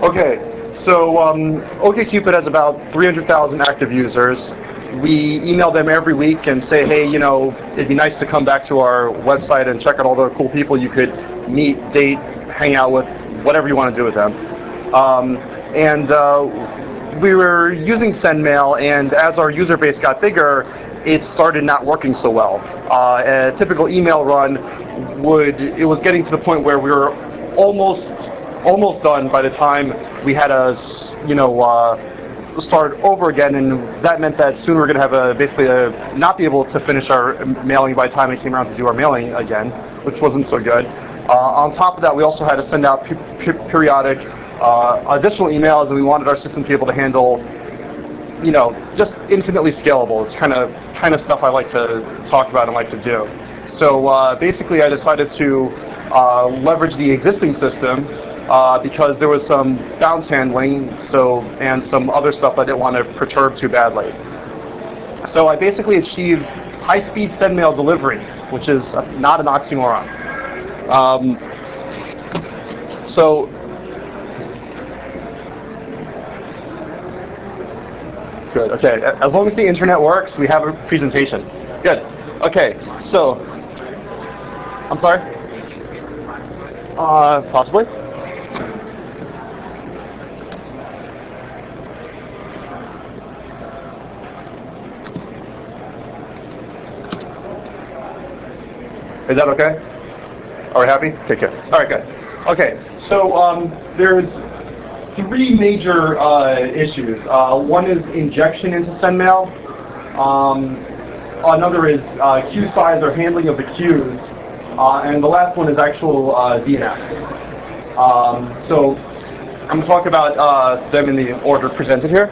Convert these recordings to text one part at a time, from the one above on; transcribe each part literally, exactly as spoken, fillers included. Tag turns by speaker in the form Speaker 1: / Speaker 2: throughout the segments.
Speaker 1: Okay, so um, OkCupid has about three hundred thousand active users. We email them every week and say, hey, you know, it'd be nice to come back to our website and check out all the cool people you could meet, date, hang out with, whatever you want to do with them. Um, and uh, we were using SendMail, and as our user base got bigger, it started not working so well. Uh, a typical email run would, it was getting to the point where we were almost almost done by the time we had to, you know, uh, start over again, and that meant that soon we were going to have a, basically a, not be able to finish our mailing by the time it came around to do our mailing again, which wasn't so good. Uh, on top of that, we also had to send out pe- pe- periodic uh, additional emails, and we wanted our system to be able to handle, you know, just infinitely scalable. It's kind of kind of stuff I like to talk about and like to do. So uh, basically, I decided to uh, leverage the existing system uh, because there was some bounce handling, so and some other stuff I didn't want to perturb too badly. So I basically achieved high-speed SendMail delivery, which is not an oxymoron. Um, so. Good, okay. As long as the internet works, we have a presentation. Good. Okay, so, I'm sorry? Uh, possibly? Is that okay? Are we happy? Take care. All right, good. Okay, so um, there's three major uh, issues. Uh, one is injection into SendMail. Um, another is uh, queue size or handling of the queues. Uh, and the last one is actual uh, D N S. Um, so I'm going to talk about uh, them in the order presented here.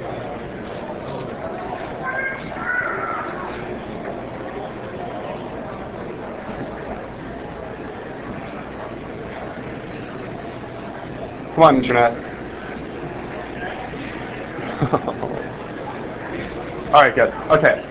Speaker 1: Come on, internet. All right, good. Okay.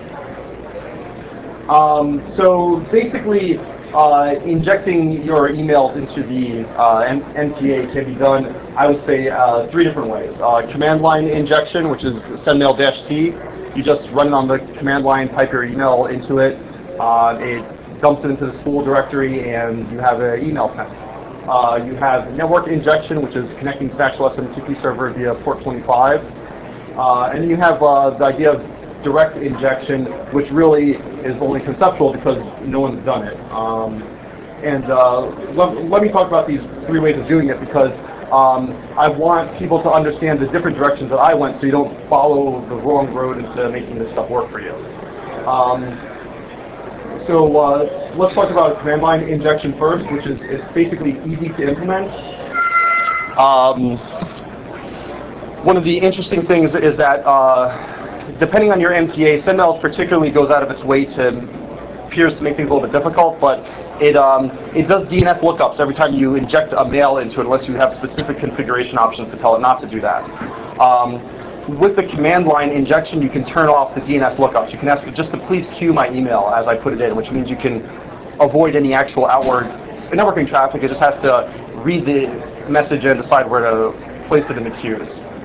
Speaker 1: Um, so basically, uh, injecting your emails into the uh, M T A can be done, I would say, uh, three different ways. Uh, command line injection, which is SendMail-T. You just run it on the command line, type your email into it. Uh, it dumps it into the spool directory, and you have an email sent. Uh, you have network injection, which is connecting to the actual S M T P server via port twenty-five. Uh, and you have uh, the idea of direct injection, which really is only conceptual because no one's done it. Um, and uh, let, let me talk about these three ways of doing it because um, I want people to understand the different directions that I went so you don't follow the wrong road into making this stuff work for you. Um, so uh, let's talk about command line injection first, which is it's basically easy to implement. Um, one of the interesting things is that uh, depending on your M T A, SendMail particularly goes out of its way to appears to make things a little bit difficult, but it um, it does D N S lookups every time you inject a mail into it, unless you have specific configuration options to tell it not to do that. Um, with the command line injection, you can turn off the D N S lookups. You can ask it just to please queue my email as I put it in, which means you can avoid any actual outward networking traffic. It just has to read the message and decide where to place it in the queues.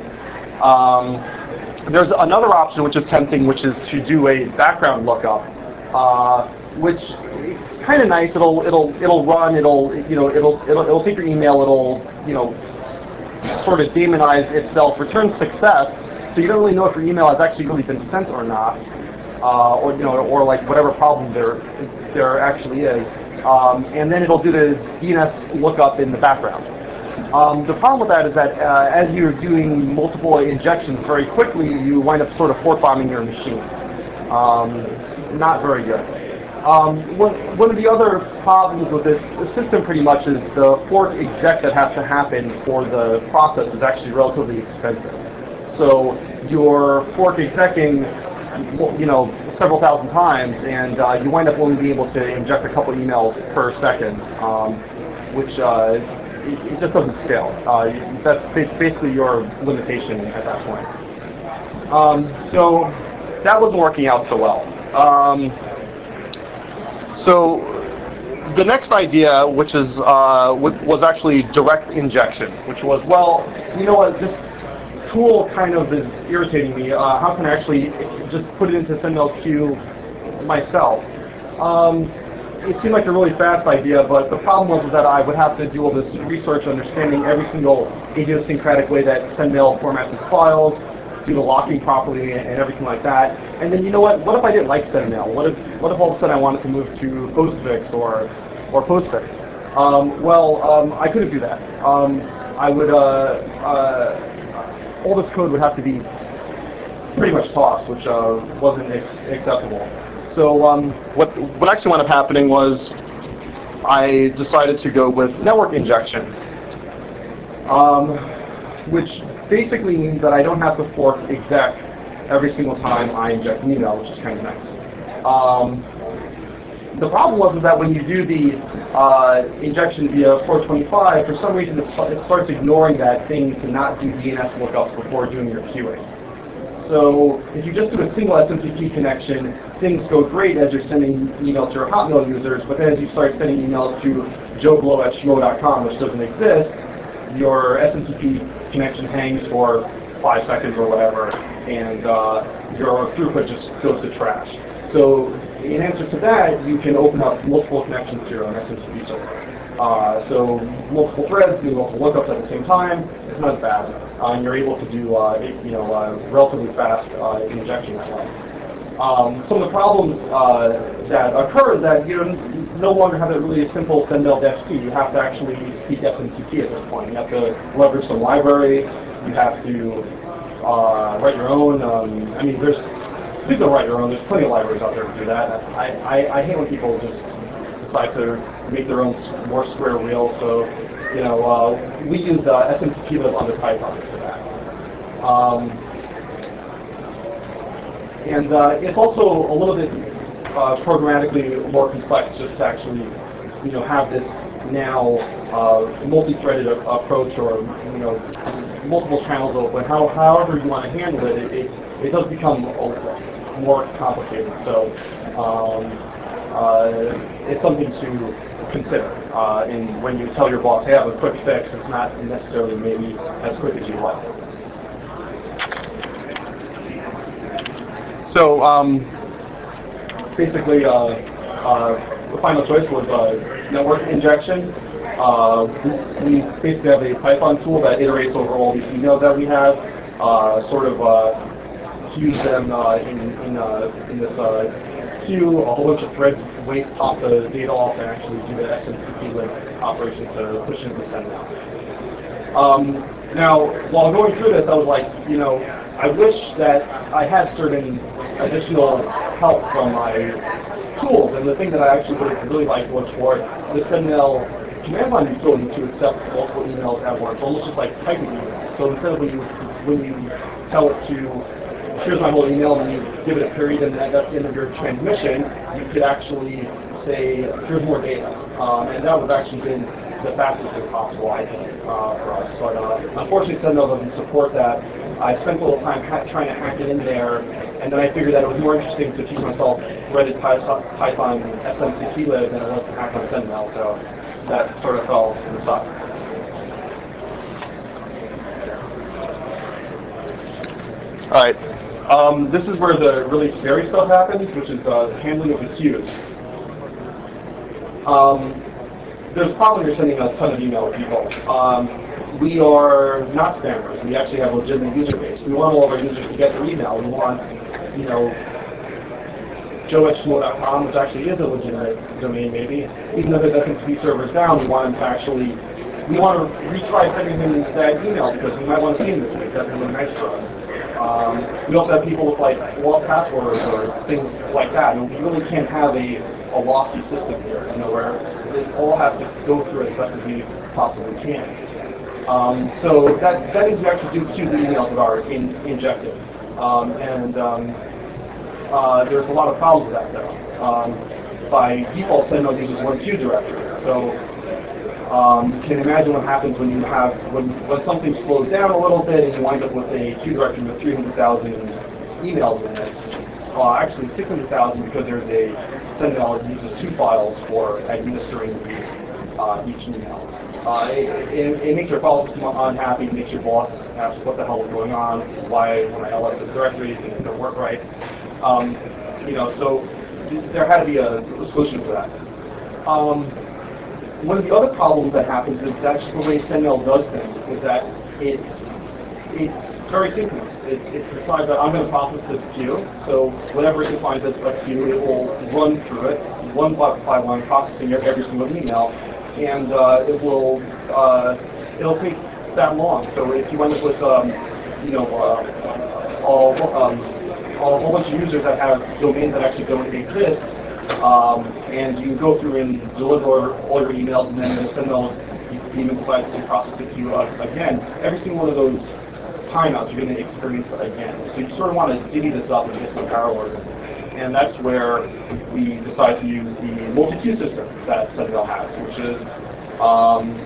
Speaker 1: Um, There's another option which is tempting, which is to do a background lookup, uh, which is kind of nice. It'll it'll it'll run. It'll you know it'll it'll it'll take your email. It'll you know sort of demonize itself, return success. So you don't really know if your email has actually really been sent or not, uh, or you know or like whatever problem there there actually is. Um, and then it'll do the D N S lookup in the background. Um, the problem with that is that uh, as you're doing multiple injections very quickly, you wind up sort of fork bombing your machine. Um, not very good. Um, one, one of the other problems with this system pretty much is the fork exec that has to happen for the process is actually relatively expensive. So you're fork execing, you know, several thousand times, and uh, you wind up only being able to inject a couple emails per second, um, which uh, it, it just doesn't scale. Uh, that's basically your limitation at that point. Um, so that wasn't working out so well. Um, so the next idea, which is uh, was actually direct injection, which was, well, you know what, this tool kind of is irritating me. Uh, how can I actually just put it into SendMailQ myself? Um, it seemed like a really fast idea, but the problem was that I would have to do all this research understanding every single idiosyncratic way that SendMail formats its files, do the locking properly and everything like that. And then, you know what, what if I didn't like SendMail? What if, what if all of a sudden I wanted to move to Postfix or, or Postfix? Um, well, um, I couldn't do that. Um, I would, uh, uh, all this code would have to be pretty much tossed, which uh, wasn't ex acceptable. So um, what, what actually wound up happening was I decided to go with network injection, um, which basically means that I don't have to fork exec every single time I inject an email, which is kind of nice. Um, the problem was is that when you do the uh, injection via four twenty-five, for some reason it, it starts ignoring that thing to not do D N S lookups before doing your queuing. So if you just do a single S M T P connection, things go great as you're sending emails to your Hotmail users, but then as you start sending emails to joe blow at schmo dot com, which doesn't exist, your S M T P connection hangs for five seconds or whatever, and uh, your throughput just goes to trash. So in answer to that, you can open up multiple connections to your own S M T P server. Uh, so multiple threads, do multiple lookups at the same time. It's not bad, uh, and you're able to do uh, you know uh, relatively fast uh, injection that way. Um, some of the problems uh, that occur is that you no longer have a really simple sendmail-t. You have to actually speak S M T P at this point. You have to leverage some library. You have to uh, write your own. Um, I mean, there's please don't write your own. There's plenty of libraries out there to do that. I, I, I hate when people just decide to make their own more square wheel. So, you know, uh, we used uh, S M T P lib under Python for that. Um, and uh, it's also a little bit uh, programmatically more complex just to actually, you know, have this now uh, multi-threaded approach or, you know, multiple channels open. How, however you want to handle it, it, it, it does become more complicated. So. Um, Uh, it's something to consider. Uh, and when you tell your boss, hey, I have a quick fix, it's not necessarily maybe as quick as you like. So um, basically, uh, uh, the final choice was uh, network injection. Uh, we basically have a Python tool that iterates over all these emails that we have, uh, sort of uh, queues them uh, in, in, uh, in this uh, queue, a whole bunch of threads wait, pop the data off, and actually do the S M T P lib operation to push into SendMail. Um, now, while going through this, I was like, you know, I wish that I had certain additional help from my tools, and the thing that I actually really, really liked was for the SendMail command line utility to accept multiple emails at once, almost just like typing emails. So instead of when you, when you tell it to here's my whole email, and you give it a period, and that's the end of your transmission, you could actually say, here's more data. Um, and that would have actually been the fastest way possible, I think, uh, for us. But uh, unfortunately, SendMail doesn't support that. I spent a little time trying to hack it in there, and then I figured that it was more interesting to teach myself Reddit Python S M T P lib than it was to hack on SendMail, so that sort of fell to the side. All right. Um, this is where the really scary stuff happens, which is uh, the handling of the queues. Um, there's a problem you're sending a ton of email to people. Um, we are not spammers. We actually have a legitimate user base. We want all of our users to get their email. We want, you know, joe at schmo dot com, which actually is a legitimate domain maybe. Even though the S M T P server is down, we want them to actually, we want to retry sending them that email because we might want to see them this week. That's really nice for us. Um, we also have people with like lost passwords or things like that. And we really can't have a, a lossy system here, you know, where this all has to go through as best as we possibly can. Um, so that, that means we actually do queue the emails that are in, injected. Um, and um, uh, there's a lot of problems with that though. Um, by default, SendMail uses one queue directory. So Um, you can imagine what happens when you have when when something slows down a little bit and you wind up with a queue directory with three hundred thousand emails in it. uh, actually six hundred thousand because there's a Sentinel that uses two files for administering the, uh, each email. Uh, it, it, it makes your file system unhappy, it makes your boss ask what the hell is going on, why when I L S this directory, things don't work right. Um, you know, so there had to be a, a solution for that. Um, one of the other problems that happens is that's just the way Sentinel does things, is that it's, it's very synchronous. It, it decides that I'm going to process this queue, so whenever it defines as a queue, it will run through it, one by one, processing every single email, and uh, it will uh, it'll take that long. So if you end up with um, you know uh, all, um, a whole bunch of users that have domains that actually don't exist, um, and you go through and deliver all your emails, and then send those even decides to process the queue uh, again, every single one of those timeouts you're going to experience again. So you sort of want to divvy this up and get some parallelism. And that's where we decide to use the multi-queue system that Sentinel has, which is um,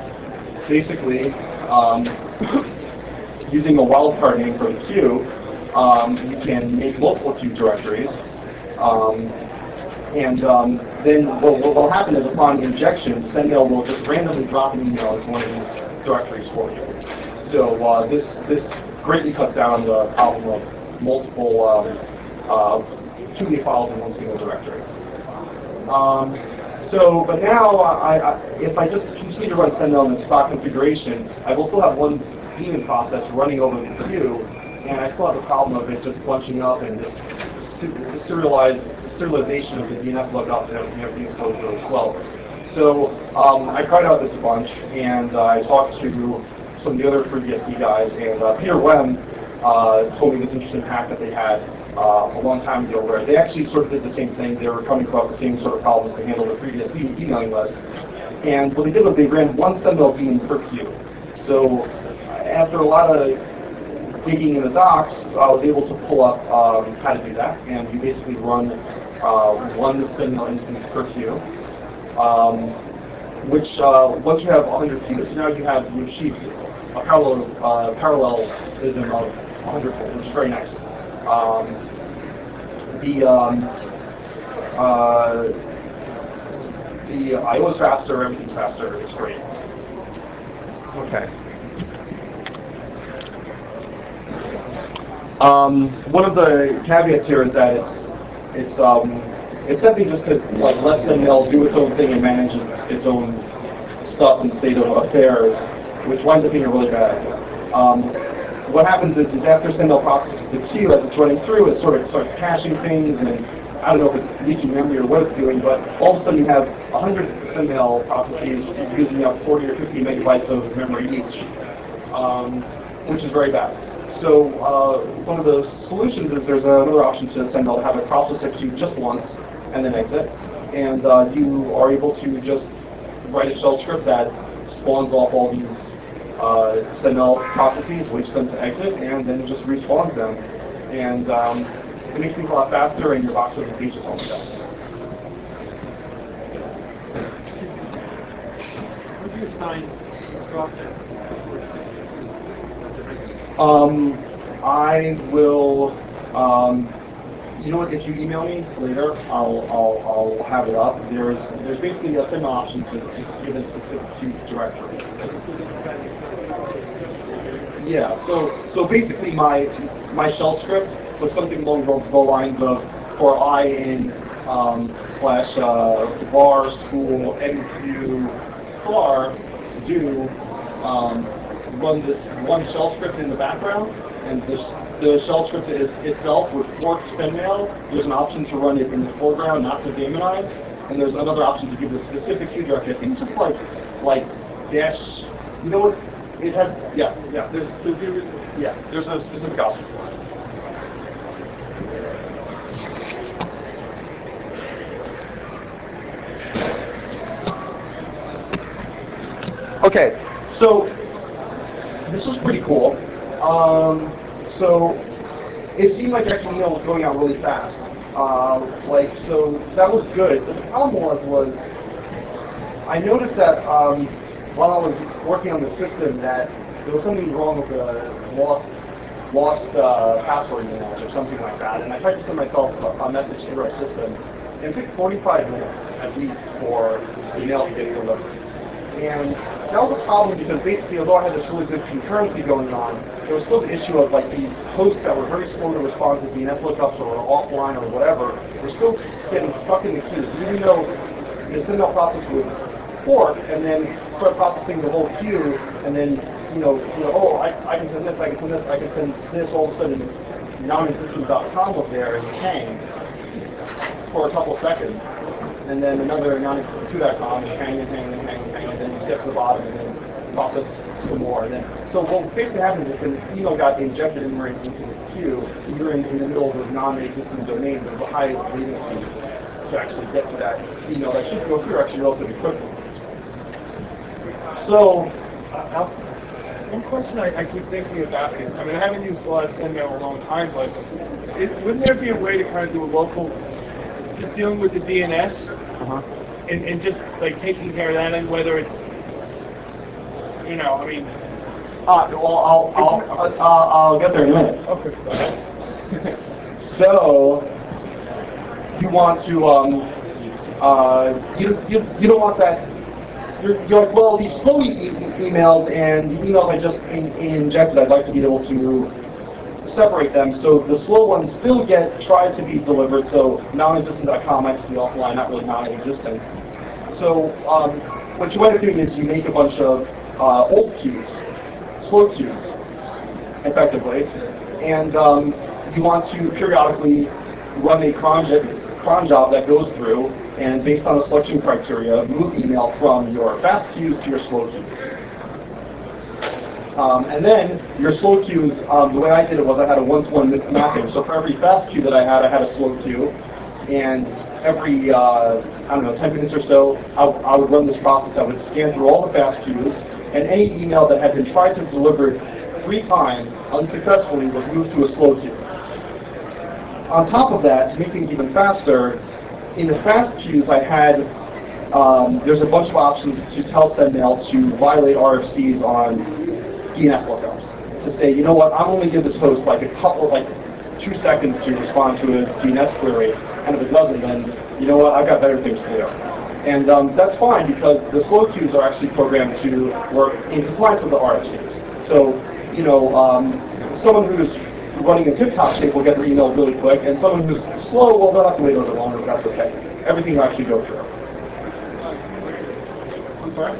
Speaker 1: basically um, using a wildcard name for the queue. Um, you can make multiple queue directories, um, and um, then what will happen is upon injection, Sentinel will just randomly drop an email into one of these directories for you. So uh, this this greatly cuts down the problem of multiple um, uh, too many files in one single directory. Um, so, but now, I, I, if I just continue to run Sentinel in the stock configuration, I will still have one daemon process running over the queue, and I still have the problem of it just bunching up and just the serialized serialization of the D N S lookups and everything is so really slow. So um, I tried out this a bunch, and uh, I talked to some of the other FreeBSD guys, and uh, Peter Wem uh, told me this interesting hack that they had Uh, a long time ago, where they actually sort of did the same thing. They were coming across the same sort of problems to handle the FreeBSD emailing list. And what they did was they ran one Sentinel beam per queue. So after a lot of digging in the docs, I was able to pull up um, how to do that. And you basically run uh, one Sentinel instance per queue, um, which uh, once you have one hundred queues, now you have you achieve a parallel uh, parallelism of one hundred, which is very nice. Um, the um, uh, the I O is faster, everything's faster. It's great. Okay. Um, one of the caveats here is that it's it's um, it's simply just to like let Sentinel do its own thing and manage its, its own stuff and state of affairs, which winds up being a really bad idea. Um, What happens is, is after Sentinel processes the queue as it's running through, it sort of starts caching things, and I don't know if it's leaking memory or what it's doing, but all of a sudden you have one hundred Sentinel processes using up forty or fifty megabytes of memory each, um, which is very bad. So uh, one of the solutions is there's another option to Sentinel to have it process a queue just once and then exit, and uh, you are able to just write a shell script that spawns off all these Uh, Sentinel processes, waits them to exit, and then just respawns them. And um, it makes things a lot faster, and your box doesn't page itself down.
Speaker 2: Would you assign a process?
Speaker 1: Um, I will. Um, you know what? If you email me later, I'll I'll, I'll have it up. There's there's basically a Sentinel option to just give a specific queue directory. Yeah, so so basically my my shell script was something along the, the lines of for I in um, slash uh, var school mq star do um, run this one shell script in the background, and this, the shell script is, itself would fork Sentinel. There's an option to run it in the foreground, not to daemonize, and there's another option to give a specific queue directory. I think it's just like like dash. You know what? It has, yeah, yeah, there's, there's, yeah, there's a specific option for it. Okay, so this was pretty cool. Um, so it seemed like X M L was going out really fast. Uh, like, so that was good. But the problem was, was I noticed that um, while I was working on the system that there was something wrong with the lost lost uh, password emails or something like that, and I tried to send myself a, a message through our system, and it took forty-five minutes at least for the email to get delivered. And that was a problem because basically, although I had this really good concurrency going on, there was still the issue of like these hosts that were very slow to respond to D N S lookups or offline or whatever, were still getting stuck in the queue. Even though the send-mail process would fork and then start processing the whole queue, and then you know, you know, oh, I, I can send this, I can send this, I can send this. All of a sudden, non-existent dot com was there and hang for a couple seconds. And then another non-existent two dot com and hang and hang and hang and hang, and then you get to the bottom and then process some more. And then, so what basically happens is when the email got injected in into this queue, you're in, in the middle of those non-existent domains, there's a high latency to actually get to that email that should go through actually relatively quickly. So,
Speaker 2: Uh, one question I, I keep thinking about is, I mean, I haven't used a lot of SendMail in a long time, but it, wouldn't there be a way to kind of do a local, just dealing with the D N S,
Speaker 1: uh-huh.
Speaker 2: and, and just like taking care of that, and whether it's, you know, I mean.
Speaker 1: Uh, well, I'll, I'll, I'll, I'll get there in a minute.
Speaker 2: Okay.
Speaker 1: So, you want to, um, uh, you, you, you don't want that. You're, you're like, well, these slow e- e- emails and the emails I just in, injected, I'd like to be able to separate them. So the slow ones still get tried to be delivered. So non-existent dot com might be offline, not really non-existent. So um, what you end up doing is you make a bunch of uh, old queues, slow queues, effectively, and um, you want to periodically run a cron, cron job that goes through, and based on a selection criteria, move email from your fast queues to your slow queues. Um, and then your slow queues, um, the way I did it was I had a one-to-one mapping. So for every fast queue that I had, I had a slow queue. And every, uh, I don't know, ten minutes or so, I, I would run this process. I would scan through all the fast queues, and any email that had been tried to deliver three times unsuccessfully was moved to a slow queue. On top of that, to make things even faster, in the fast queues I had, um, there's a bunch of options to tell SendMail to violate R F Cs on D N S lookups. To say, you know what, I'm only give this host like a couple, like two seconds to respond to a D N S query, and if it doesn't, then you know what, I've got better things to do. And um, that's fine because the slow queues are actually programmed to work in compliance with the R F Cs. So, you know, um, someone who's running a tip-top shape will get their email really quick, and someone who's slow, well, they'll have to wait a little bit longer, but that's okay. Everything will actually go through. I'm sorry?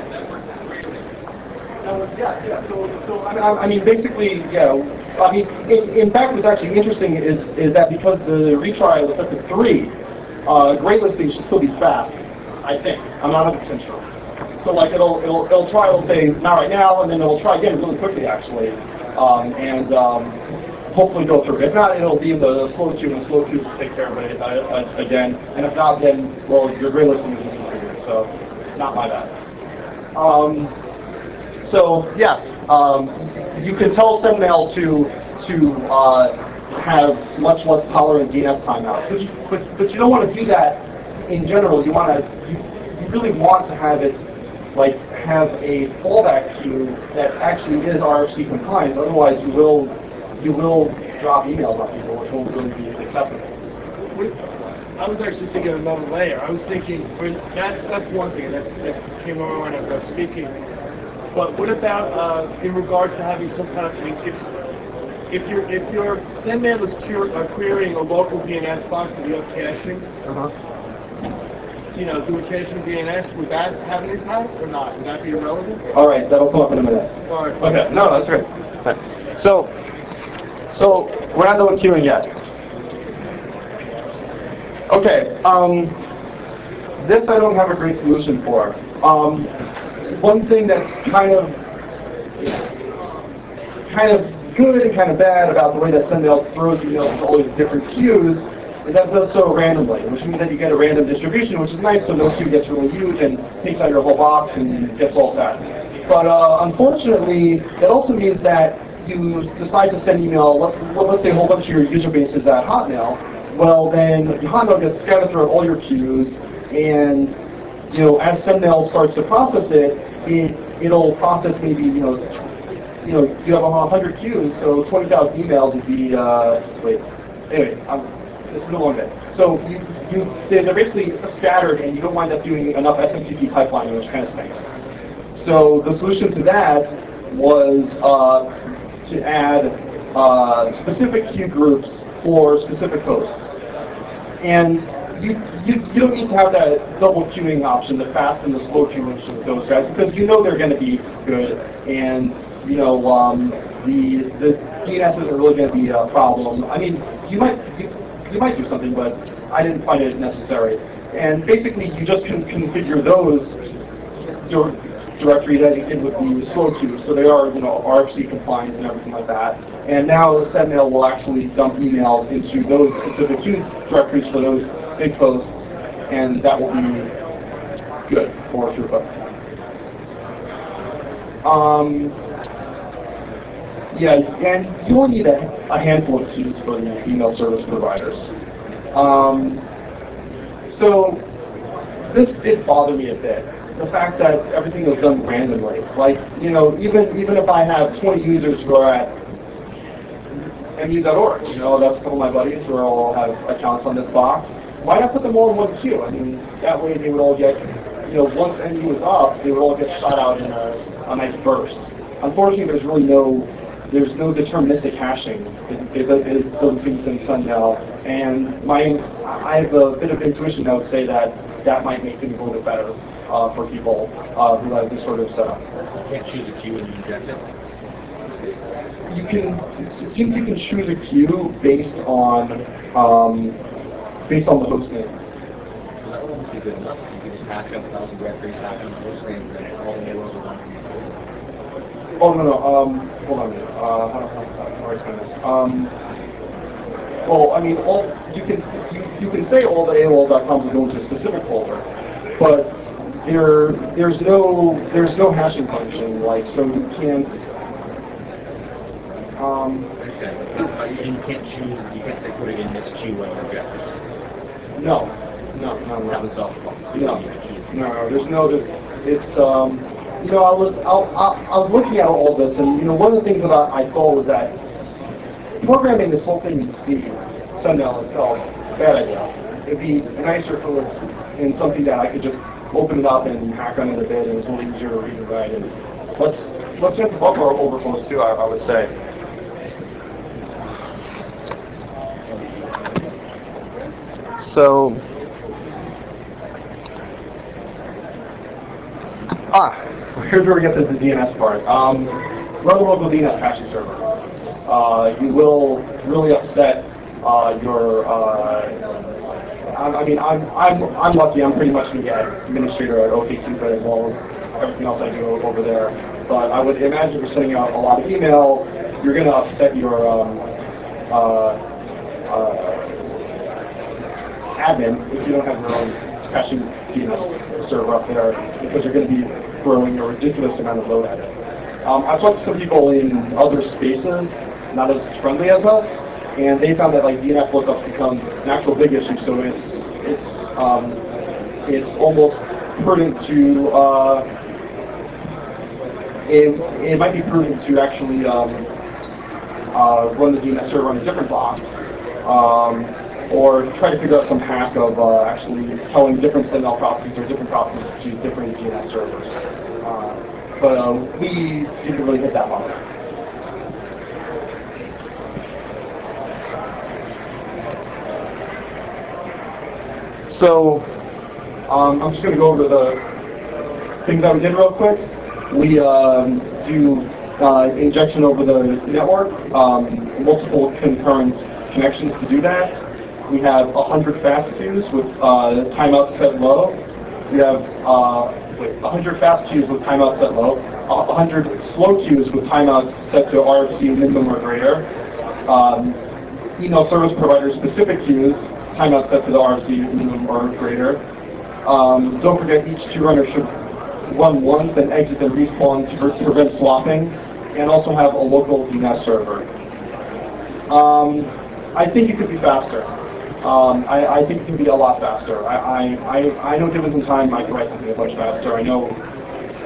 Speaker 1: Yeah, yeah. So, so I, mean, I mean, basically, yeah. I mean, in, in fact, what's actually interesting is is that because the retry was set to three, uh, gray listing should still be fast. I think. I'm not one hundred percent sure. So, like, it'll it'll it'll try. It'll say not right now, and then it'll try again really quickly, actually, um, and um, hopefully go through. If not, it'll be in the slow queue, and the slow queue will take care of it uh, again. And if not, then well, your gray listing is disconfigured. So, not my bad. Um, So yes, um, you can tell SendMail to to uh, have much less tolerant D N S timeouts, but you, but, but you don't want to do that in general. You want to you, you really want to have it like have a fallback queue that actually is R F C compliant. Otherwise, you will you will drop emails on people, which won't really be acceptable.
Speaker 2: I was actually thinking of another layer. I was thinking when that's that's one thing that's, that came over when I was speaking. But what about uh, in regards to having some kind of, I mean, if if you're if your SendMail is pure, uh, querying a local D N S box and you have caching,
Speaker 1: uh-huh.
Speaker 2: you know, doing caching D N S, would that have an impact or not? Would that be irrelevant?
Speaker 1: All right, that'll come up in a minute.
Speaker 2: All right.
Speaker 1: Okay, no, that's great. So, so we're not done with queuing yet. Okay, um, this I don't have a great solution for. Um, One thing that's kind of kind of good and kind of bad about the way that SendMail throws emails to all these different queues is that it does so randomly, which means that you get a random distribution, which is nice, so no queue gets really huge and takes out your whole box and gets all sad. But uh, unfortunately, it also means that you decide to send email, let, let's say a whole bunch of your user base is at Hotmail, well then Hotmail gets scattered through all your queues, and you know, as SendMail starts to process it, it, it'll process maybe, you know, you know, you have one hundred queues, so twenty thousand emails would be, uh, wait, anyway, I'm, it's been a long day. So you, you, they're basically scattered, and you don't wind up doing enough S M T P pipelining, which kind of stinks. So the solution to that was uh, to add uh, specific queue groups for specific hosts. And you, you, you don't need to have that double queuing option, the fast and the slow queuing option with those guys, because you know they're going to be good, and you know um, the the D N S isn't really going to be a problem. I mean, you might you, you might do something, but I didn't find it necessary. And basically, you just can configure those your directories as you did with the slow queues, so they are you know R F C compliant and everything like that. And now Sentinel will actually dump emails into those specific queue directories for those big posts, and that will be good for throughput. Um, yeah, and you only need a, a handful of queues for the email service providers. Um, so this did bother me a bit. The fact that everything was done randomly. Like, you know, even even if I have twenty users who are at M U dot org, you know, that's a couple of my buddies who all have accounts on this box. Why not put them all in one queue? I mean, that way they would all get, you know, once M U is up, they would all get shot out in a, a nice burst. Unfortunately, there's really no, there's no deterministic hashing. It, it, it doesn't seem to Sundial, and my, I have a bit of intuition that would say that that might make things a little bit better uh, for people uh, who have this sort of setup.
Speaker 3: You can't choose a queue and inject it.
Speaker 1: You can, it seems you can choose a queue based on, um, based on the host name.
Speaker 3: So that wouldn't be good enough. You can just hash up a thousand directories, hash up the host names, and all the names are one queue.
Speaker 1: Oh, no, no, um, hold on a minute. Uh, how do how, how do I explain this? Um, well, I mean, all, you can, you, you can say all the A O L dot coms will go into a specific folder, but there, there's no, there's no hashing function, like, so you can't, um,
Speaker 3: Okay. But you can't choose, you can't say put it in this queue when you inject it.
Speaker 1: no, no, no, no.
Speaker 3: That was off.
Speaker 1: No, no, there's no, there's, it's, um, you know, I was, I, I, I was looking at all this, and, you know, one of the things that I, I thought was that programming this whole thing in C, Sundial itself, bad idea. It'd be nicer if it was in something that I could just open it up and hack under the bed, and it's a little easier to read and write. And let's, let's get the buffer overflows too, I, I would say. So, ah, here's where we get to the D N S part. Um, run a local D N S caching server. Uh, you will really upset uh, your. Uh, I, I mean, I'm I'm I'm lucky. I'm pretty much going to get administrator at OkCupid as well as everything else I do over there. But I would imagine if you're sending out a lot of email, you're going to upset your um, uh, uh, admin if you don't have your own caching D N S server up there, because you're going to be throwing a ridiculous amount of load at it. Um, I've talked to some people in other spaces, not as friendly as us, and they found that like D N S lookups become an actual big issue. So it's it's um, it's almost prudent to uh, it, it might be prudent to actually um, uh, run the D N S server on a different box. Um, or try to figure out some hack of uh, actually telling different Sentinel processes or different processes to different D N S servers. Uh, but uh, we didn't really hit that one. So um, I'm just going to go over the things that we did real quick. We um, do uh, injection over the network, um, multiple concurrent connections to do that. We have one hundred fast queues with uh, timeout set low. We have uh, wait, one hundred fast queues with timeout set low. one hundred slow queues with timeouts set to R F C minimum or greater. Um, email service provider specific queues, timeout set to the R F C minimum or greater. Um, don't forget each queue runner should run once and exit and respawn to pre prevent swapping, and also have a local D N S server. Um, I think it could be faster. Um, I, I think it can be a lot faster. I, I, I, I know given some time I could write something much faster. I know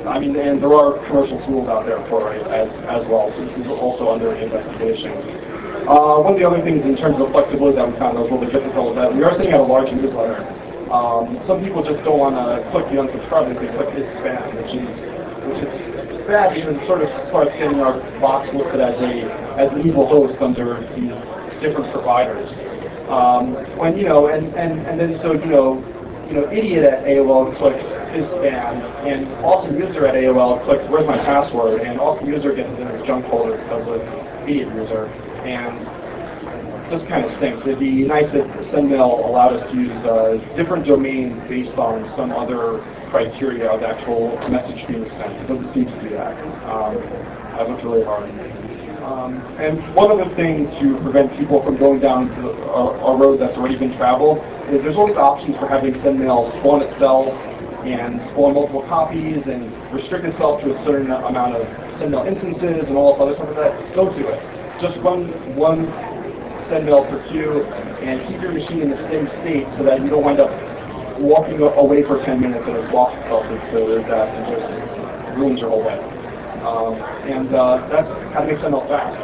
Speaker 1: I mean, and there are commercial tools out there for it as, as well, so this is also under investigation. Uh, one of the other things in terms of flexibility that we found that was a little bit difficult is that we are sending out a large newsletter. Um, some people just don't want to click the unsubscribe, they click this spam, which is which is bad, even sort of starts getting our box listed as a as an evil host under these different providers. Um, when you know, and, and, and then so you know, you know, idiot at A O L clicks his spam, and awesome user at A O L clicks where's my password, and awesome user gets it in his junk folder because of idiot user, and just kind of stinks. It'd be nice if SendMail allowed us to use uh, different domains based on some other criteria of actual message being sent. It doesn't seem to do that. Um, I looked really hard. Um, and one other thing to prevent people from going down to a, a road that's already been traveled is there's always options for having SendMail spawn itself and spawn multiple copies and restrict itself to a certain amount of SendMail instances and all this other stuff like that. Don't do it. Just run one SendMail per queue and keep your machine in the same state so that you don't wind up walking away for ten minutes and it's lost itself into that and just ruins your whole day. Um, and uh, that's how to make SendMail fast.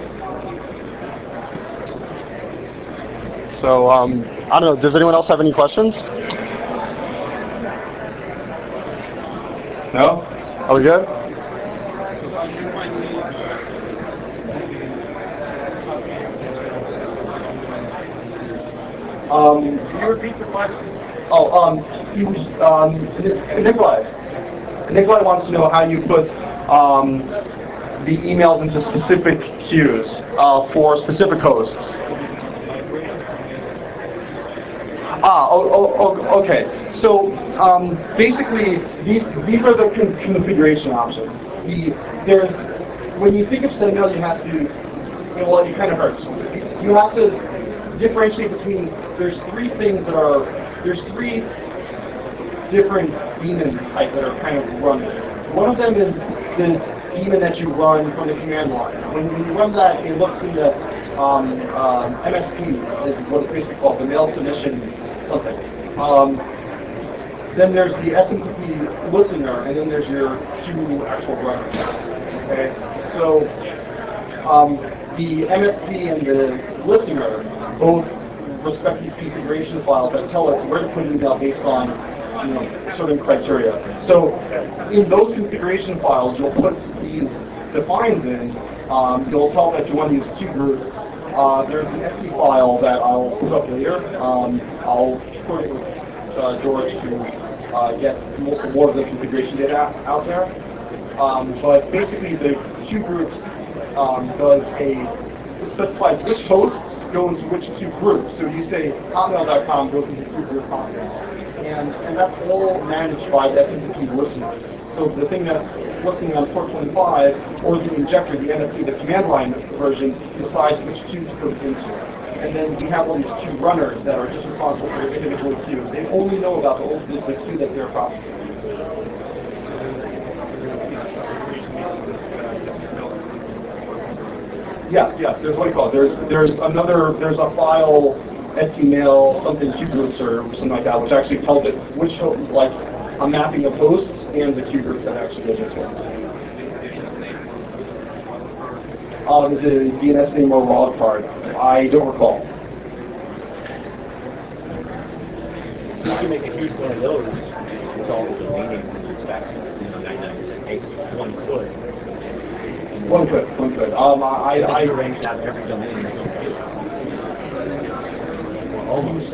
Speaker 1: So, um, I don't know, does anyone else have any questions? No? Are we good? Um,
Speaker 2: Can you repeat the question?
Speaker 1: oh, um, he was, um, Nikolai. Nikolai wants to know how you put um, the emails into specific queues uh, for specific hosts. Ah, oh, oh, oh, okay. So um, basically, these these are the con configuration options. The there's when you think of SendMail, you have to well, it kind of hurts. You have to differentiate between there's three things that are there's three different daemon types that are kind of running. One of them is the daemon that you run from the command line. When you run that, it looks in the um, um, M S P is what it's basically called, the mail submission something. Um, then there's the S M T P listener, and then there's your queue actual runner. Okay, so um, the M S P and the listener both respect these configuration files that tell us where to put an email based on you know, certain criteria. So in those configuration files, you'll put these defines in. Um, you'll tell that you want to use queue groups. Uh, there's an F T file that I'll put up later. Um, I'll put it with uh, George to uh, get more, more of the configuration data out there. Um, but basically, the queue groups um, does a it specifies which hosts go into which queue group. So you say hotmail dot com goes into queue group hotmail. And, and that's all managed by the S M T P listener. So the thing that's listening on port twenty-five, or the injector, the N F P, the command line version, decides which queues to put it into. And then we have all these queue runners that are just responsible for individual queues. They only know about the, the, the queue that they're processing. Yes, yes, there's what you call it. There's, there's another, there's a file, email, something queue groups or something like that, which actually tells it which, like, a mapping of hosts and the queue groups that actually goes into it. Um, is it a D N S name or wildcard? I don't recall.
Speaker 3: You can make a huge one of those with all the domain names and respect, you know, ninety-nine percent cases. One could.
Speaker 1: One could, one could. Um, I, I, I
Speaker 3: arranged out every domain. Almost.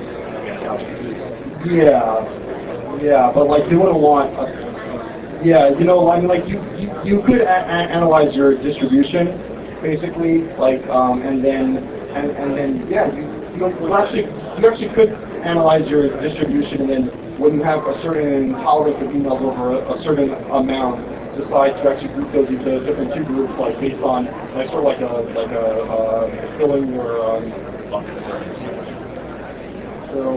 Speaker 1: Yeah, yeah, but like you wouldn't want. A, yeah, you know, I mean, like you you, you could a a analyze your distribution, basically, like, um, and then and and then yeah, you you actually you actually could analyze your distribution, and then when you have a certain tolerance of emails over a, a certain amount, decide to actually group those into different queue groups, like based on like sort of like a like a uh, filling your um, so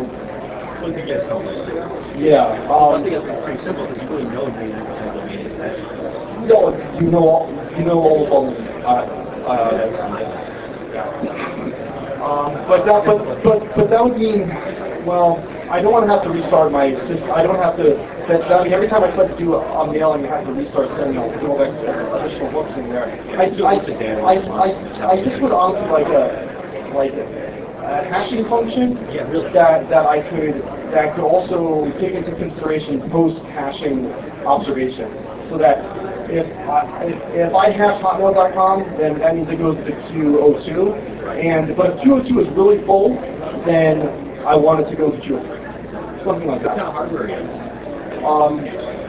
Speaker 1: yeah, um,
Speaker 3: I think it's pretty simple because you really know the domain is.
Speaker 1: You know, you know, all, you know almost all of them. Uh, uh, yeah. Um, but that, but but but that would mean, well, I don't want to have to restart my system. I don't have to. That, I mean, every time I try to do a, a mailing, I have to restart sending out all that additional books in there. I, I, I, I, I just put on like a like a, a hashing function
Speaker 3: Yeah, really.
Speaker 1: that that I could that could also take into consideration post hashing observations, so that if I, if, if I hash hotmail dot com, then that means it goes to Q zero two, and but if Q zero two is really full, then I want it to go to Q zero three, something like
Speaker 3: What
Speaker 1: that.
Speaker 3: kind of hardware are you?
Speaker 1: Um,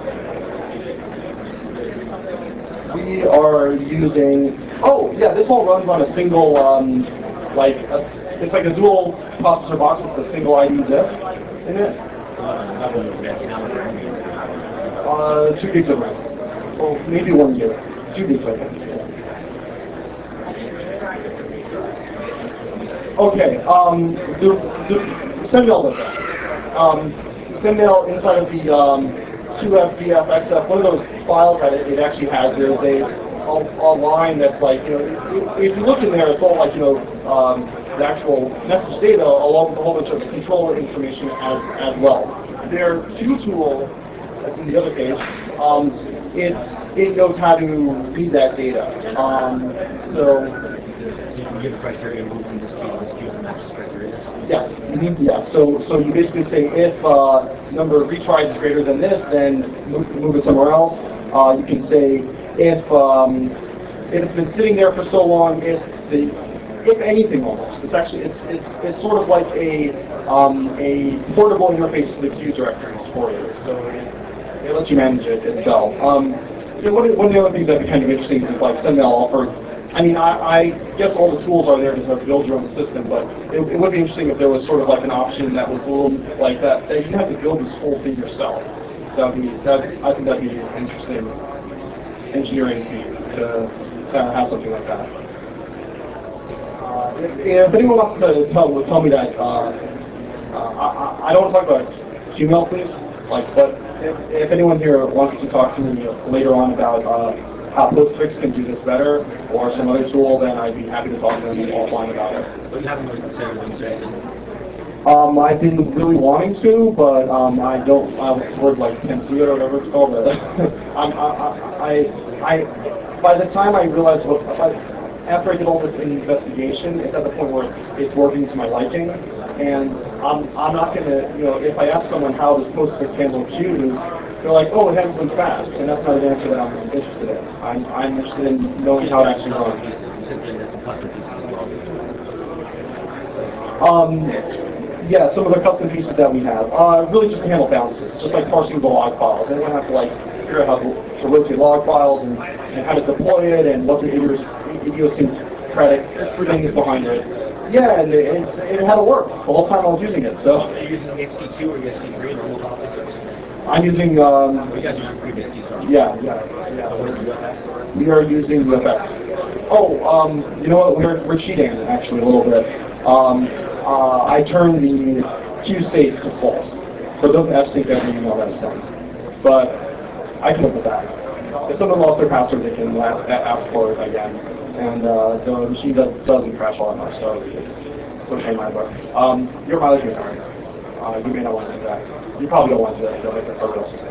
Speaker 1: we are using. Oh yeah, this all runs on a single um, like a, it's like a dual processor box with a single I D disk in it.
Speaker 3: Uh,
Speaker 1: Uh, two gigs of RAM. Well, maybe one gig. Two gigs, I think. Okay. Um, the the SendMail does that. Um, SendMail inside of the um, two F D F X F, one of those files that it, it actually has, there's a, a a line that's like, you know, if you look in there, it's all like, you know, um, the actual message data along with a whole bunch of controller information as as well. Their Q tool, that's in the other page, um, it's it knows how to read that data. Um, so.
Speaker 3: You give a criteria move from this queue to this queue and match this criteria.
Speaker 1: Yes. Mm-hmm. Yeah. So so you basically say if uh, number of retries is greater than this, then move, move it somewhere else. Uh, you can say if um, if it's been sitting there for so long, if the if anything almost. It's actually it's it's it's sort of like a um, a portable interface to the queue directories for you. So it, it lets you manage it itself. Um, you know, one, of, one of the other things that'd be kind of interesting is like SendMail offered. I mean, I, I guess all the tools are there to sort of build your own system, but it, it would be interesting if there was sort of like an option that was a little like that, that you have to build this whole thing yourself. That would be, that, I think that'd be interesting engineering feat to, to have something like that. Uh, if, if anyone wants to tell, tell me that, uh, uh, I, I don't want to talk about Gmail, please, like, but if, if anyone here wants to talk to me later on about uh, how Postfix can do this better, or some other tool, then I'd be happy to talk to them offline about it.
Speaker 3: But you haven't really considered what you said.
Speaker 1: Um, I've been really wanting to, but um, I don't. I was word like Pensio or whatever it's called. But I'm, I, I, I, by the time I realized what, like, after I did all this investigation, it's at the point where it's, it's working to my liking, and I'm, I'm not gonna, you know, if I ask someone how does Postfix handle queues, they're like, oh, it handles them fast, and that's not an answer that I'm interested in. I'm, I'm interested in knowing how it actually runs. Um, yeah, some of the custom pieces that we have, uh, really just to handle bounces, just like parsing the log files. Anyone have to like figure out how to, to rotate log files and, and how to deploy it and what the idios- idiosyncratic thing is behind it. Yeah, and it, it, it had to work the whole time I was using it. So.
Speaker 3: Are you using X C two or X C three normal file systems?
Speaker 1: I'm using, um,
Speaker 3: You guys are using previous keys, sorry.
Speaker 1: yeah, yeah, yeah.
Speaker 3: What is U F S?
Speaker 1: We are using U F S. Oh, um, you know what, we're, we're cheating actually a little bit. Um, uh, I turned the queue safe to false, so it doesn't F sync every email that it sends. But I can live with that. If someone lost their password, they can ask, ask for it again. And uh, the machine does, doesn't crash all that much, so it's, it's okay in my book. Um, your mileage may vary. Uh, you may not want to do that. You probably don't want to do that, though, like the photo system.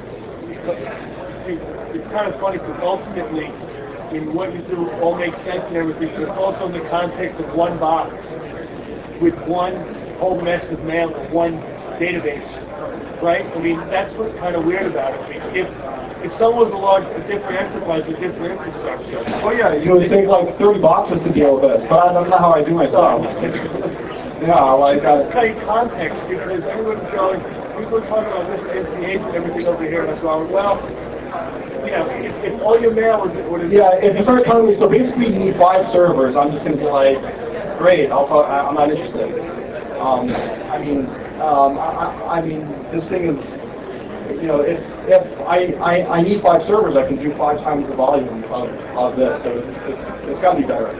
Speaker 2: It's kind of funny because ultimately, in what you do, all makes sense and everything, but it's also in the context of one box with one whole mess of mail and one database, right? I mean, that's what's kind of weird about it. I mean, if if someone was a large, a different enterprise with different infrastructure.
Speaker 1: Oh yeah, you would take like thirty boxes to deal with this, but that's not how I do myself. Yeah, like uh,
Speaker 2: It's kind of context because everyone's going, people are talking about this N C H and everything over here, and I'm going, well, you know, if, if all your mail is what is
Speaker 1: yeah, if you start telling me, so basically you need five servers, I'm just going to be like, great, I'll talk, I, I'm not interested. Um, I mean, um, I, I mean, this thing is, you know, if if I, I, I need five servers, I can do five times the volume of, of this, so it's, it's, it's got to be better.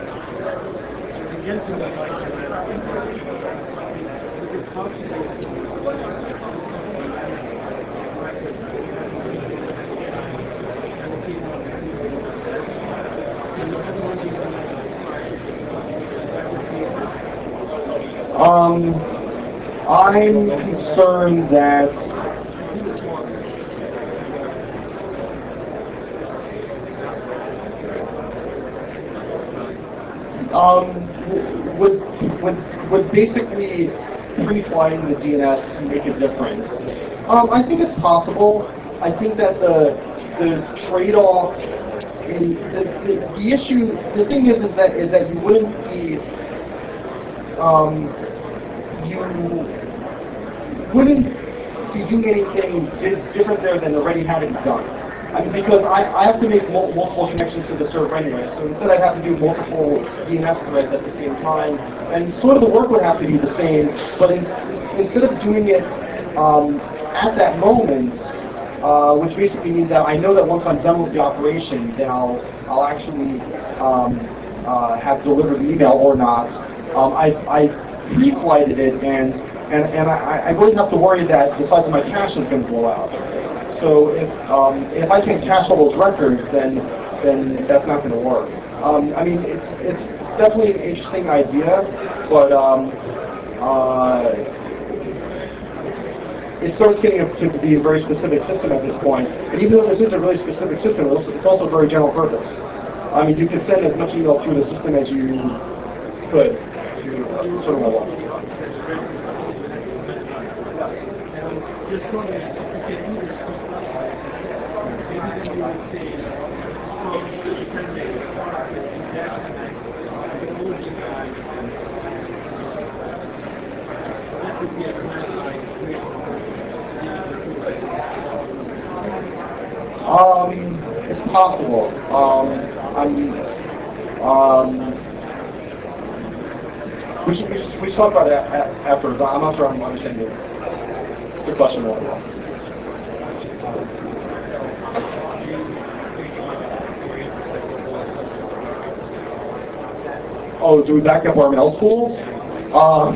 Speaker 1: Um, I'm concerned that um, would would would basically pre-flighting the D N S make a difference? Um, I think it's possible. I think that the the trade-off, in, the, the the issue, the thing is, is that is that you wouldn't be um, you wouldn't be doing anything di different there than already had it done. I mean, because I, I have to make mul multiple connections to the server anyway, so instead I'd have to do multiple D N S threads at the same time, and sort of the work would have to be the same, but in, instead of doing it um, at that moment, uh, which basically means that I know that once I'm done with the operation, then I'll, I'll actually um, uh, have delivered the email or not. Um, I, I pre-flighted it, and, and, and I, I really have to worry that the size of my cache is going to blow out. So if, um, if I can't cache all those records, then, then that's not going to work. Um, I mean, it's, it's definitely an interesting idea, but um, uh, it starts getting to be a very specific system at this point. And even though this is a really specific system, it's also very general purpose. I mean, you can send as much email through the system as you could to uh, sort of level. Um, it's possible. Um, I'm, um, we should, we should, we should talk about that afterwards. I'm not sure I'm understanding the question really well. Oh, do we back up our mail schools? Um,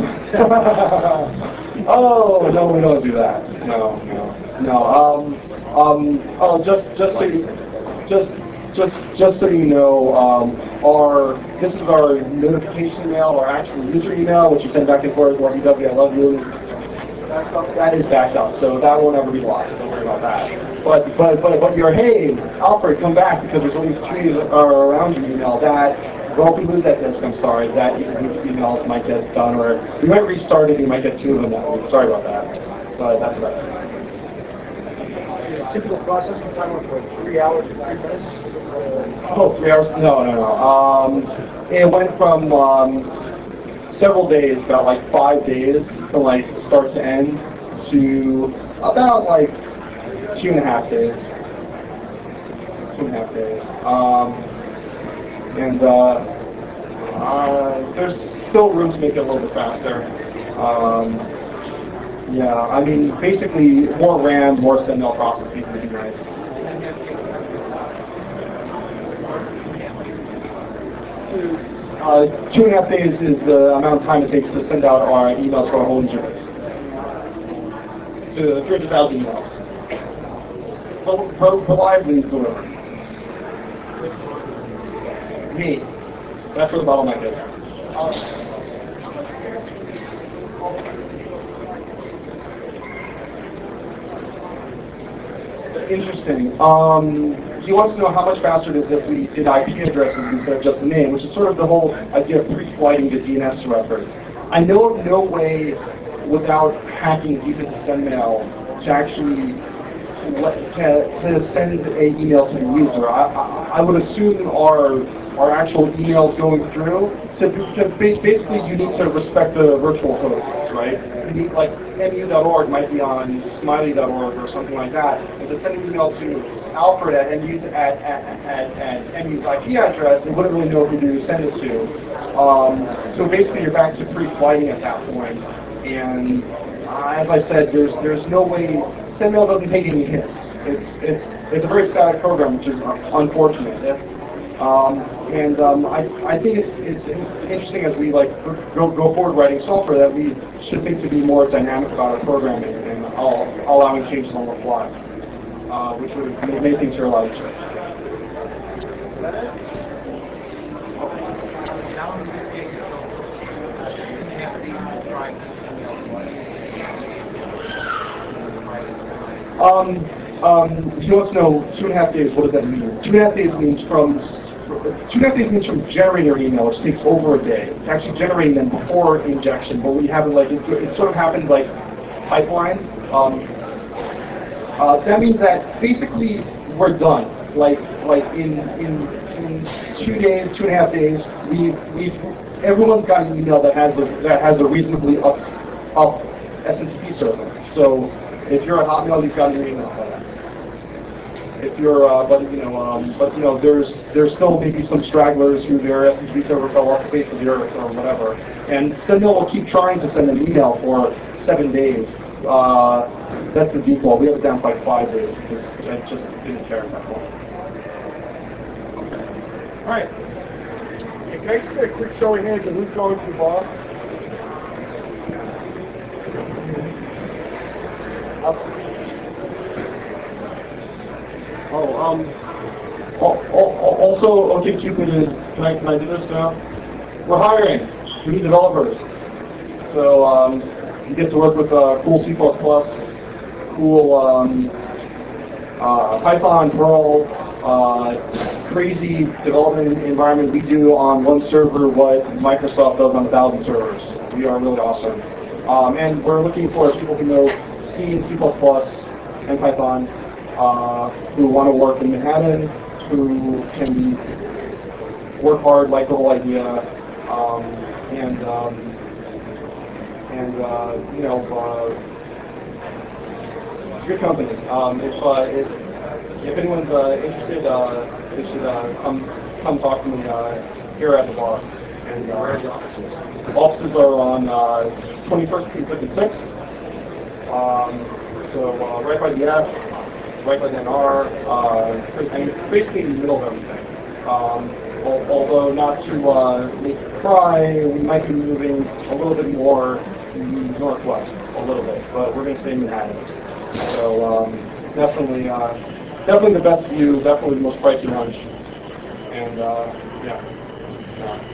Speaker 1: oh, no, we don't do that. No, no, no. Um, um, oh, just, just so you, just, just, just so you know, um, our this is our notification email, our actual user email, which you send back and forth. W W, I love you. That is backed up, so that won't ever be lost. Don't worry about that. But, but, but, but your hey, Alfred, come back because there's all these trees are around your email. That. Well, if we lose that disk, I'm sorry, that these emails might get done, or we might restart it, you might get two of them that week. Sorry about that. But that's about it.
Speaker 2: Typical processing time of like three hours to three minutes?
Speaker 1: Oh, three hours? No, no, no. Um, it went from um, several days, about like five days, from like start to end, to about like two and a half days. Two and a half days. Um, And uh, uh, there's still room to make it a little bit faster. Um, yeah, I mean, basically, more RAM, more send-mail processing would be nice. Uh, two and a half days is the amount of time it takes to send out our emails to our home units. To three hundred thousand emails. Reliably delivered. Me. That's where the bottleneck is. Interesting. Um, he wants to know how much faster it is if we did I P addresses instead of just the name, which is sort of the whole idea of pre-flighting the D N S records. I know of no way without hacking deep into SendMail to actually to, to send an email to the user. I, I, I would assume our our actual emails going through. So because basically you need to respect the virtual hosts, right? You need, like M U dot org might be on Smiley dot org or something like that. And to send an email to Alfred at M U's at, at, at, at M U's I P address, they wouldn't really know who to send it to. Um, so basically you're back to pre-flighting at that point. And uh, as I said, there's there's no way. SendMail doesn't take any hits. It's it's it's a very static program, which is unfortunate. If, Um, and um, I, I think it's, it's interesting as we like go, go forward writing software that we should think to be more dynamic about our programming and all, allowing changes on the fly, uh, which would make many things here a lot easier. Um, um, you want to know two and a half days, what does that mean? Two and a half days means from, two and a half days means from generating your email, which takes over a day. It's actually generating them before injection, but we have it like, it, it sort of happens like pipeline. Um, uh, that means that basically we're done. Like, like in, in, in two days, two and a half days, we, we've, everyone's got an email that has a, that has a reasonably up, up S M T P server. So if you're at Hotmail, you've got your email by that. If you're, uh, but you know, um, but you know, there's there's still maybe some stragglers who their S M T P server fell off the face of the earth or whatever, and Sentinel will keep trying to send an email for seven days. Uh, that's the default. We have it down to like five days because I just didn't care at that point.
Speaker 2: All right. Hey, can I just get a quick show of hands of who's going to Bob?
Speaker 1: Oh, um, also, OkCupid is, can I, can I do this now? We're hiring. We need developers. So, um, you get to work with uh, cool C plus plus, cool um, uh, Python, Perl, uh, crazy development environment. We do on one server what Microsoft does on a thousand servers. We are really awesome. Um, and we're looking for people who know C and C plus plus and Python, uh, who want to work in Manhattan, who can work hard, like the whole idea, um, and um, and uh, you know, uh, it's a good company. Um, if, uh, if if anyone's uh, interested, uh, they should uh, come come talk to me uh, here at the bar. And uh, where are the offices? The offices are on uh, twenty-first and fifty-sixth. Um, so uh, right by the F, right by the N R, uh, and basically in the middle of everything. Um, al although not to uh, make you cry, we might be moving a little bit more northwest, a little bit, but we're going to stay in Manhattan. So um, definitely, uh, definitely the best view, definitely the most pricey lunch, and uh, yeah. yeah.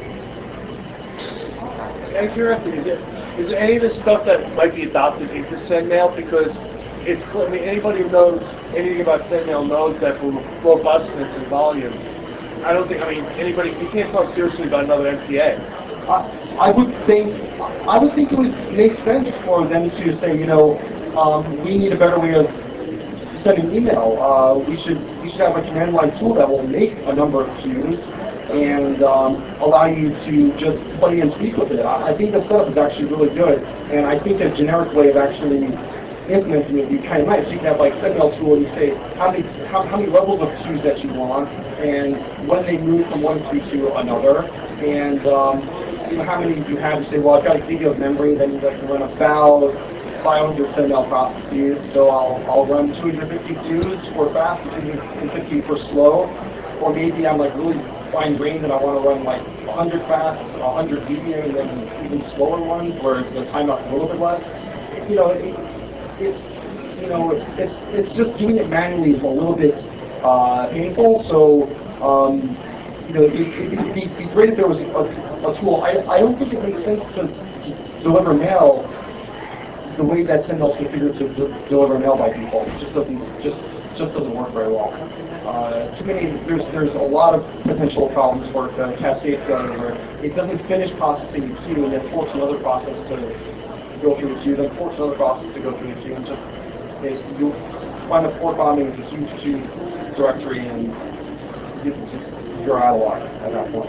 Speaker 2: Out of curiosity, is, it, is there any of this stuff that might be adopted into SendMail? Because it's, I mean, anybody who knows anything about SendMail knows that for robustness and volume, I don't think, I mean, anybody, you can't talk seriously about another M T A.
Speaker 1: I, I would think, I would think it would make sense for them to say, you know, um, we need a better way of sending email. Uh, we should, we should have a command line tool that will make a number of queues and um, allow you to just play and speak with it. I, I think the setup is actually really good, and I think a generic way of actually implementing it would be kind of nice. You can have like SendMail tool and you say how many how, how many levels of queues that you want, and when they move from one queue to another, and um, you know how many you have. You say, well, I've got a gig of memory, then you have to run about five hundred SendMail processes, so I'll I'll run two hundred fifty queues for fast, two hundred fifty for slow, or maybe I'm like really fine-grained and I want to run like one hundred fast, one hundred medium, and then even slower ones where the timeout's a little bit less. You know, it, it's you know it's it's just doing it manually is a little bit uh, painful. So um, you know, it, it, it'd be, be great if there was a, a tool. I I don't think it makes sense to deliver mail the way that SendMail is configured to d deliver mail by default. It just doesn't just just doesn't work very well. Uh, too many, there's, there's a lot of potential problems for uh, cascade failure where it doesn't finish processing the queue and then force another process to go through the queue, then force another process to go through the queue, and just, you find a port bombing with this huge queue directory and it's just, you're out of luck at that point.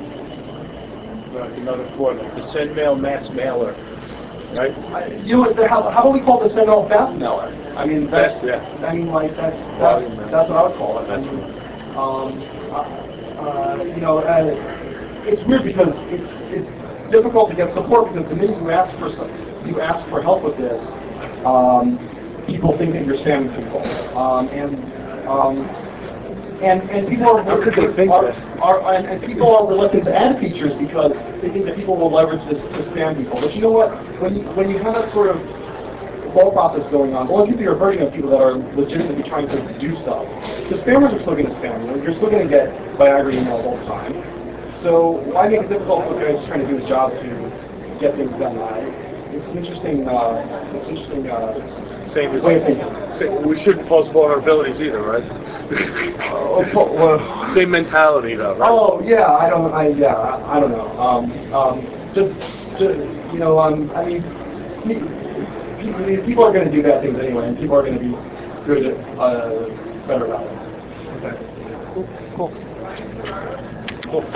Speaker 2: Another port, the SendMail mass mailer, right?
Speaker 1: I, you know, the, how, how do we call the SendMail fast mailer? I mean, that's,
Speaker 2: yeah.
Speaker 1: I mean, like, that's, that's, that's what I would call it. I mean, um, uh, you know, uh, it's weird because it's, it's difficult to get support because the minute you ask for some, you ask for help with this, um, people think that you're spamming people. Um, and, um, and, and people are,
Speaker 2: How could they think
Speaker 1: are,
Speaker 2: that?
Speaker 1: are, are and, and people are reluctant to add features because they think that people will leverage this to spam people. But you know what? When you, when you have that sort of whole process going on, well, people you're hurting of people that are legitimately trying to do stuff. The spammers are still going to spam you. You're still going to get Viagra emails all the time. So why make it difficult for the guy who's trying to do his job to get things done? I, it's an interesting, uh, it's interesting uh,
Speaker 2: Same as
Speaker 1: way of thinking.
Speaker 2: same- we shouldn't postpone our abilities either, right?
Speaker 1: Oh, po- well,
Speaker 2: Same mentality, though. Right?
Speaker 1: oh yeah, I don't, I yeah, I, I don't know. Um, um, just, just, you know, um, I mean, pe- pe- people are going to do bad things anyway, and people are going to be good at, uh, better about it. Okay.
Speaker 2: Cool. Cool.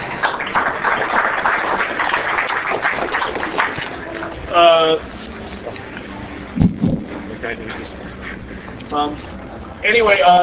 Speaker 2: Uh, okay. Um, anyway, uh,